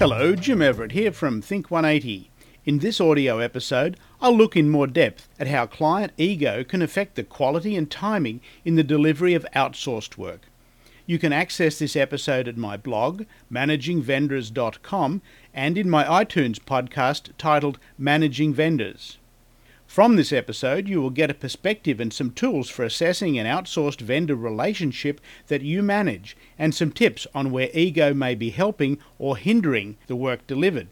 Hello, Jim Everett here from Think 180. In this audio episode, I'll look in more depth at how client ego can affect the quality and timing in the delivery of outsourced work. You can access this episode at my blog, managingvendors.com, and in my iTunes podcast titled Managing Vendors. From this episode, you will get a perspective and some tools for assessing an outsourced vendor relationship that you manage, and some tips on where ego may be helping or hindering the work delivered.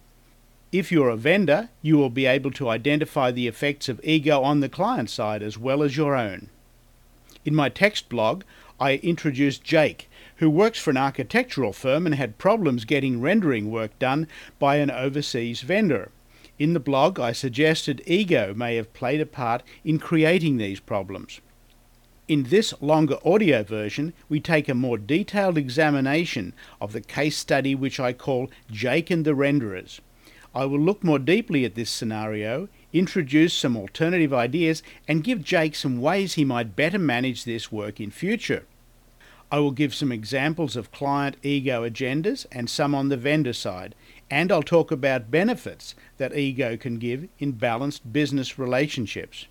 If you're a vendor, you will be able to identify the effects of ego on the client side as well as your own. In my text blog, I introduced Jake, who works for an architectural firm and had problems getting rendering work done by an overseas vendor. In the blog, I suggested ego may have played a part in creating these problems. In this longer audio version, we take a more detailed examination of the case study which I call Jake and the Renderers. I will look more deeply at this scenario, introduce some alternative ideas, and give Jake some ways he might better manage this work in future. I will give some examples of client ego agendas and some on the vendor side, and I'll talk about benefits that ego can give in balanced business relationships.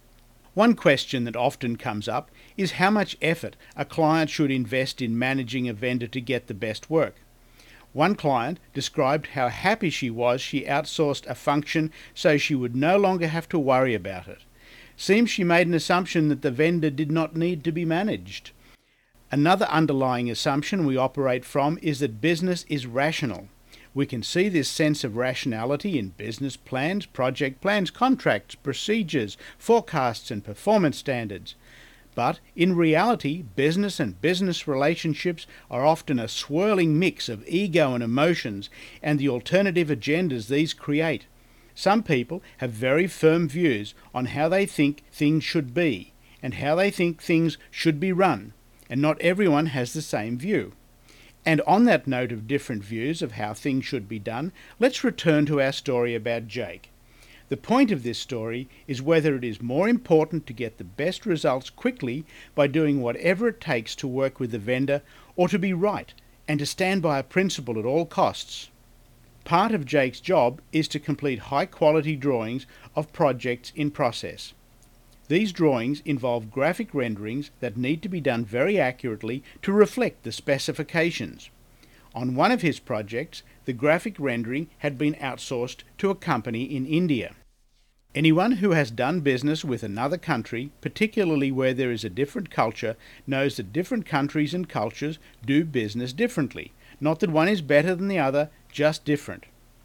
One question that often comes up is how much effort a client should invest in managing a vendor to get the best work. One client described how happy she was she outsourced a function so she would no longer have to worry about it. Seems she made an assumption that the vendor did not need to be managed. Another underlying assumption we operate from is that business is rational. We can see this sense of rationality in business plans, project plans, contracts, procedures, forecasts, and performance standards. But in reality, business and business relationships are often a swirling mix of ego and emotions and the alternative agendas these create. Some people have very firm views on how they think things should be and how they think things should be run, and not everyone has the same view. And on that note of different views of how things should be done, let's return to our story about Jake. The point of this story is whether it is more important to get the best results quickly by doing whatever it takes to work with the vendor, or to be right and to stand by a principle at all costs. Part of Jake's job is to complete high-quality drawings of projects in process. These drawings involve graphic renderings that need to be done very accurately to reflect the specifications. On one of his projects, the graphic rendering had been outsourced to a company in India. Anyone who has done business with another country, particularly where there is a different culture, knows that different countries and cultures do business differently. Not that one is better than the other, just different.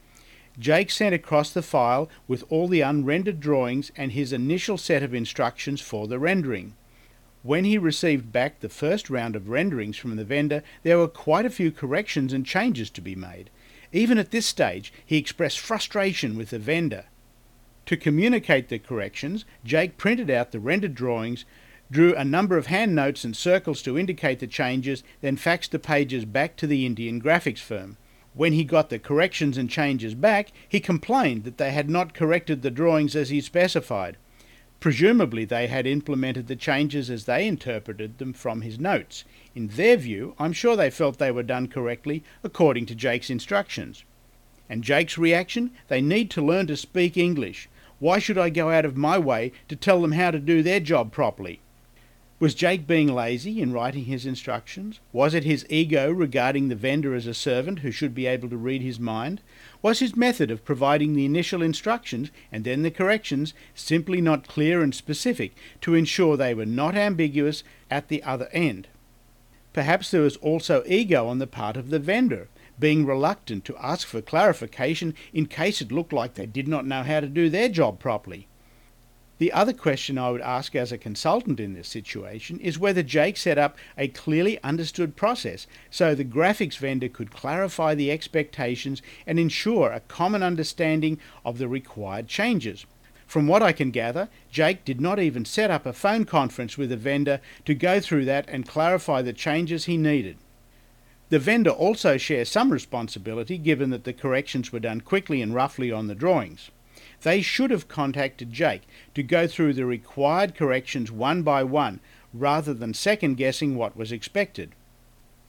Jake sent across the file with all the unrendered drawings and his initial set of instructions for the rendering. When he received back the first round of renderings from the vendor, there were quite a few corrections and changes to be made. Even at this stage, he expressed frustration with the vendor. To communicate the corrections, Jake printed out the rendered drawings, drew a number of hand notes and circles to indicate the changes, then faxed the pages back to the Indian graphics firm. When he got the corrections and changes back, he complained that they had not corrected the drawings as he specified. Presumably they had implemented the changes as they interpreted them from his notes. In their view, I'm sure they felt they were done correctly according to Jake's instructions. And Jake's reaction? They need to learn to speak English. Why should I go out of my way to tell them how to do their job properly? Was Jake being lazy in writing his instructions? Was it his ego regarding the vendor as a servant who should be able to read his mind? Was his method of providing the initial instructions and then the corrections simply not clear and specific to ensure they were not ambiguous at the other end? Perhaps there was also ego on the part of the vendor, being reluctant to ask for clarification in case it looked like they did not know how to do their job properly. The other question I would ask as a consultant in this situation is whether Jake set up a clearly understood process so the graphics vendor could clarify the expectations and ensure a common understanding of the required changes. From what I can gather, Jake did not even set up a phone conference with the vendor to go through that and clarify the changes he needed. The vendor also shares some responsibility given that the corrections were done quickly and roughly on the drawings. They should have contacted Jake to go through the required corrections one by one, rather than second-guessing what was expected.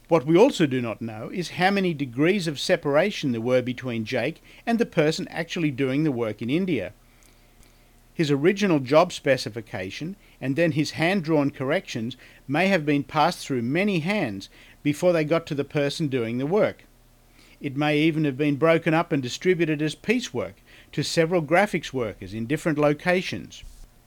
What we also do not know is how many degrees of separation there were between Jake and the person actually doing the work in India. His original job specification and then his hand-drawn corrections may have been passed through many hands before they got to the person doing the work. It may even have been broken up and distributed as piecework to several graphics workers in different locations.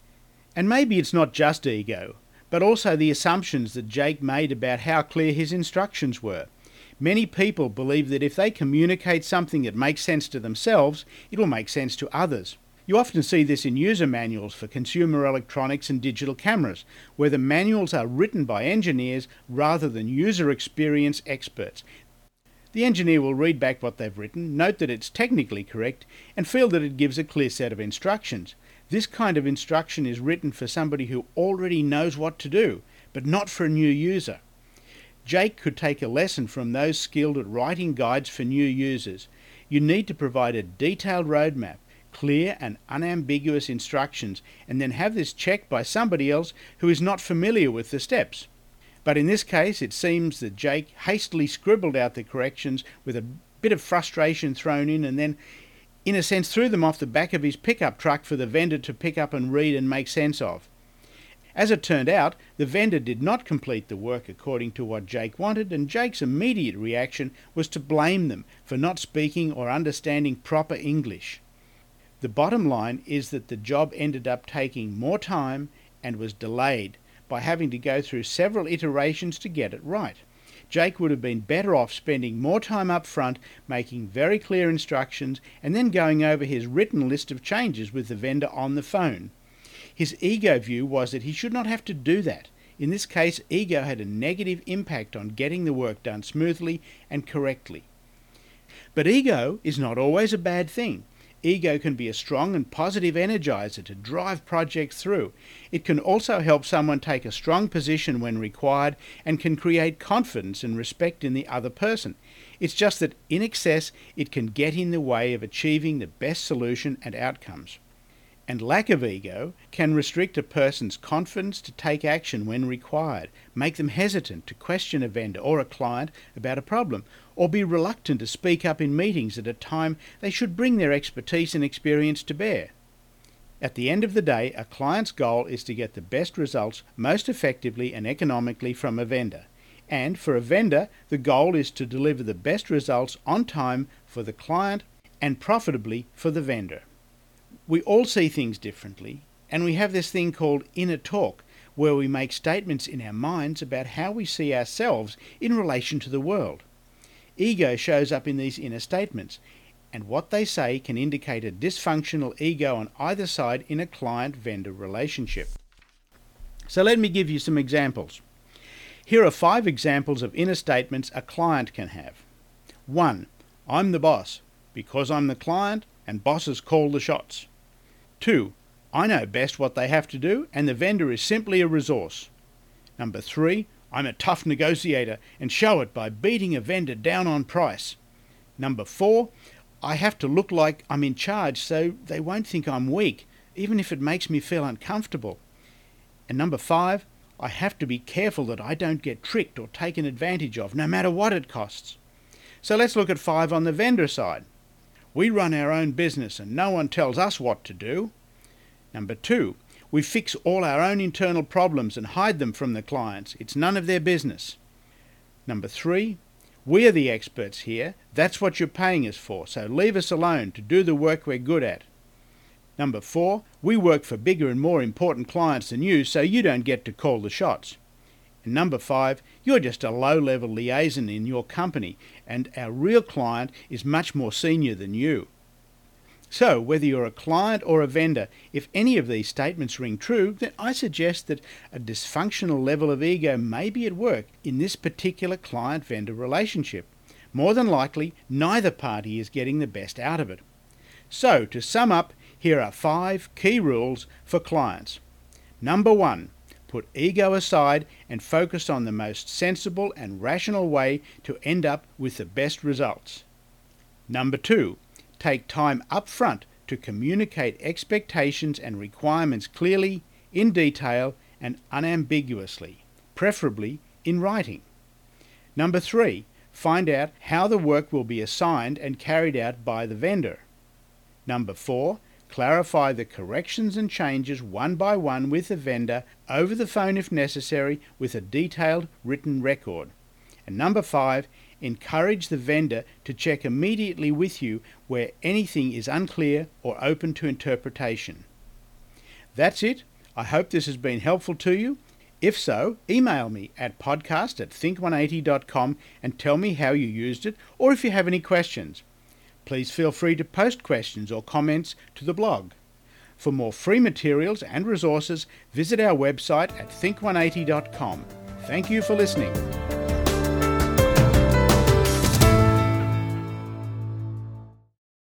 And maybe it's not just ego, but also the assumptions that Jake made about how clear his instructions were. Many people believe that if they communicate something that makes sense to themselves, it will make sense to others. You often see this in user manuals for consumer electronics and digital cameras, where the manuals are written by engineers rather than user experience experts. The engineer will read back what they've written, note that it's technically correct, and feel that it gives a clear set of instructions. This kind of instruction is written for somebody who already knows what to do, but not for a new user. Jake could take a lesson from those skilled at writing guides for new users. You need to provide a detailed roadmap, clear and unambiguous instructions, and then have this checked by somebody else who is not familiar with the steps. But in this case, it seems that Jake hastily scribbled out the corrections with a bit of frustration thrown in, and then in a sense threw them off the back of his pickup truck for the vendor to pick up and read and make sense of. As it turned out, the vendor did not complete the work according to what Jake wanted, and Jake's immediate reaction was to blame them for not speaking or understanding proper English. The bottom line is that the job ended up taking more time and was delayed by having to go through several iterations to get it right. Jake would have been better off spending more time up front making very clear instructions and then going over his written list of changes with the vendor on the phone. His ego view was that he should not have to do that. In this case, ego had a negative impact on getting the work done smoothly and correctly. But ego is not always a bad thing. Ego can be a strong and positive energizer to drive projects through. It can also help someone take a strong position when required and can create confidence and respect in the other person. It's just that in excess, it can get in the way of achieving the best solution and outcomes. And lack of ego can restrict a person's confidence to take action when required, make them hesitant to question a vendor or a client about a problem, or be reluctant to speak up in meetings at a time they should bring their expertise and experience to bear. At the end of the day, a client's goal is to get the best results most effectively and economically from a vendor. And for a vendor, the goal is to deliver the best results on time for the client and profitably for the vendor. We all see things differently, and we have this thing called inner talk, where we make statements in our minds about how we see ourselves in relation to the world. Ego shows up in these inner statements, and what they say can indicate a dysfunctional ego on either side in a client-vendor relationship. So let me give you some examples. Here are 5 examples of inner statements a client can have. 1. I'm the boss. Because I'm the client, and bosses call the shots. 2. I know best what they have to do, and the vendor is simply a resource. Number 3. I'm a tough negotiator and show it by beating a vendor down on price. Number 4. I have to look like I'm in charge so they won't think I'm weak, even if it makes me feel uncomfortable. And number 5. I have to be careful that I don't get tricked or taken advantage of, no matter what it costs. So let's look at 5 on the vendor side. We run our own business and no one tells us what to do. Number 2, we fix all our own internal problems and hide them from the clients. It's none of their business. Number 3, we are the experts here. That's what you're paying us for, so leave us alone to do the work we're good at. Number 4, we work for bigger and more important clients than you, so you don't get to call the shots. And number 5, you're just a low-level liaison in your company, and our real client is much more senior than you. So, whether you're a client or a vendor, if any of these statements ring true, then I suggest that a dysfunctional level of ego may be at work in this particular client-vendor relationship. More than likely, neither party is getting the best out of it. So, to sum up, here are 5 key rules for clients. Number 1. Put ego aside and focus on the most sensible and rational way to end up with the best results. Number 2. Take time up front to communicate expectations and requirements clearly, in detail, and unambiguously, preferably in writing. Number 3, find out how the work will be assigned and carried out by the vendor. Number 4, clarify the corrections and changes one by one with the vendor over the phone if necessary with a detailed written record. And number 5, encourage the vendor to check immediately with you where anything is unclear or open to interpretation. That's it. I hope this has been helpful to you. If so, email me at podcast@think180.com and tell me how you used it or if you have any questions. Please feel free to post questions or comments to the blog. For more free materials and resources, visit our website at think180.com. Thank you for listening.